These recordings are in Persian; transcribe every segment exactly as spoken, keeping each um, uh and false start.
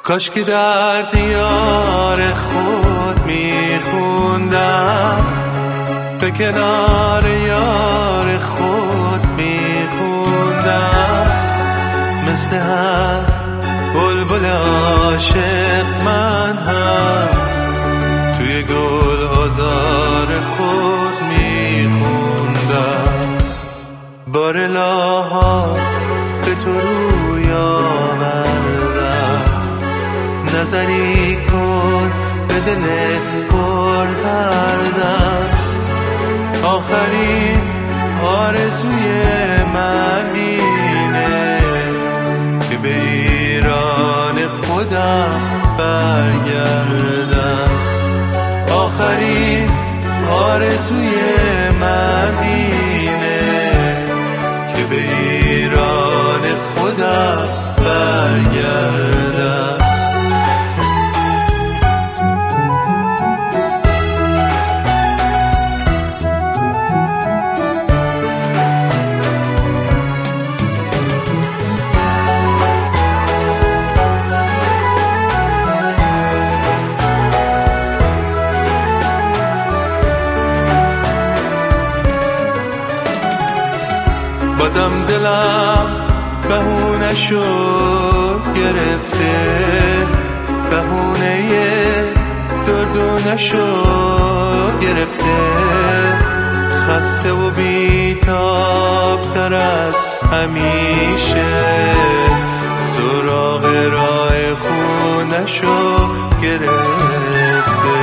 کاش که در دیار خود میخوندم، به کنار یار خود میخوندم، مثل هر بلبل عاشق من هم توی گل آزار خود میخوندم. بارلاها به تو روی آوردم، نظری کن به دل پر کردم. آخرین آرزوی من اینه که به ایران خودم برگردم. آخرین آرزوی من اینه که به ایران خودم برگردم. بازم دلم بهونه‌شو گرفته، بهونه دردونه‌شو گرفته. خسته و بی‌تاب تر از همیشه سراغ راه خونه‌شو گرفته.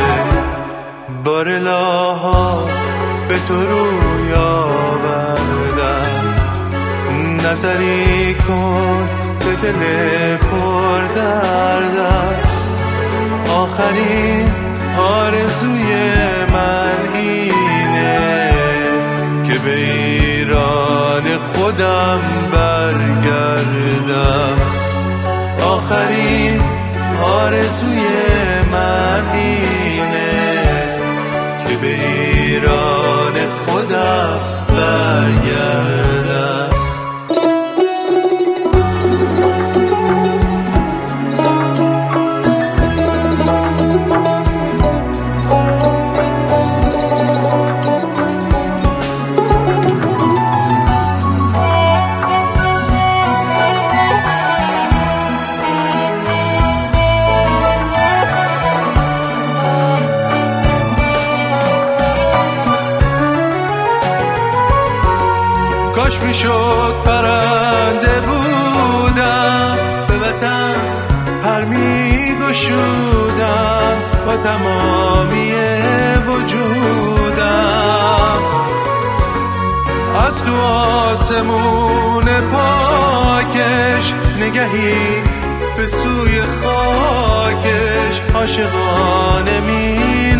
بارلاها به تو روی آوردم، نظری کن به دل پر دردم. آخرین آرزوی من اینه که به ایران خودم برگردم. آخرین آرزوی من اینه که به ایران خودم برگردم. کاش میشد پرنده بودم، به وطن پر میگشودم با تمامی وجودم. از تو آسمون پاکش نگهی به سوی خاکش عاشقانه می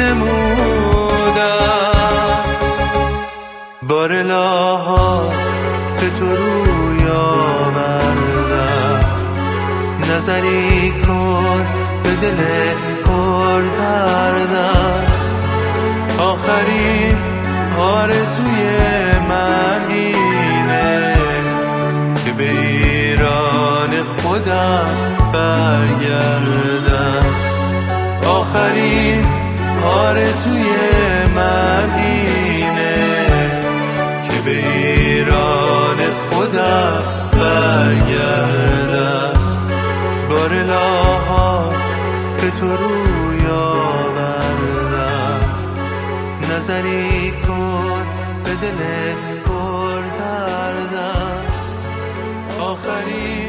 نمودم. بارلاها به تو روی آوردم، نظری کن به دل پر کردم. آخرین آرزوی من اینه که به ایران خودم برگردم. آخرین آرزوی من اینه که به ایران خودم برگردم. بارلاها به تو روی آوردم، نظری کن به دل پر کردم. آخرین